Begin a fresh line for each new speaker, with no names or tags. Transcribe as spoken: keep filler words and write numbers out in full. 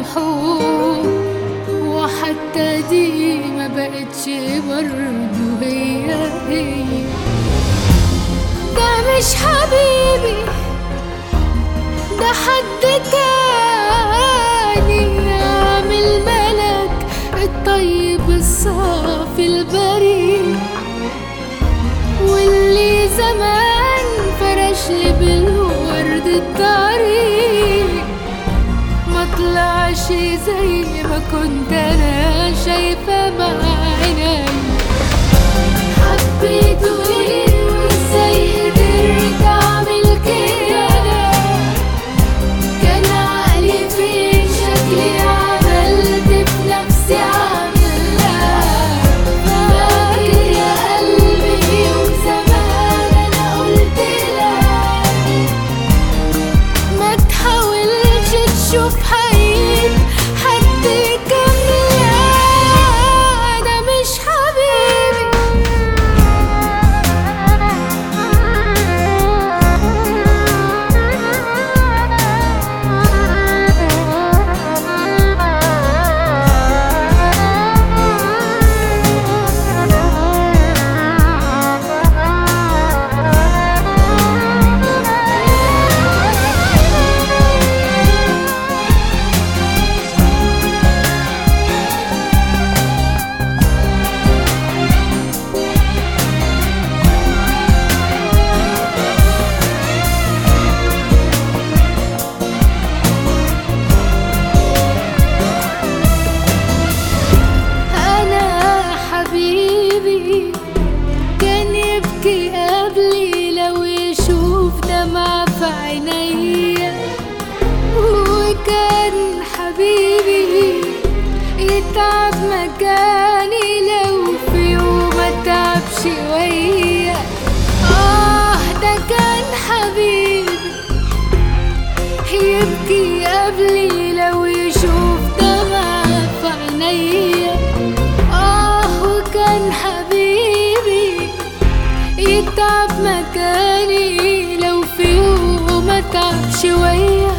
جرحه، وحتى دي ما بقتش برضه هي هي. ده مش حبيبي، ده حد تاني، عامل ملك الطيب الصافي البريء، واللي زمان فرشلي بالورد الطريق، ما طلعش زي ما كنت انا شايفة بعيني. حبيته ليه وازاي قدرت اعمل كده؟ كان عقلي فين شكلي عملت في نفسي عاملة. فاكر يا قلبي يوم زمان انا قلت لك ما تحاولش تشوف حقيقة حد كاملة، ده مش حبيبي. كان يبكي قبلي لو يشوف دمعة في عينيا، وكان حبيبي يتعب مكاني لو في يوم اتعب شوية. آه ده كان حبيبي يبكي قبلي لو يشوف دمعة في عينيا. آه وكان حبيبي يتعب مكاني لو في يوم اتعب شوية.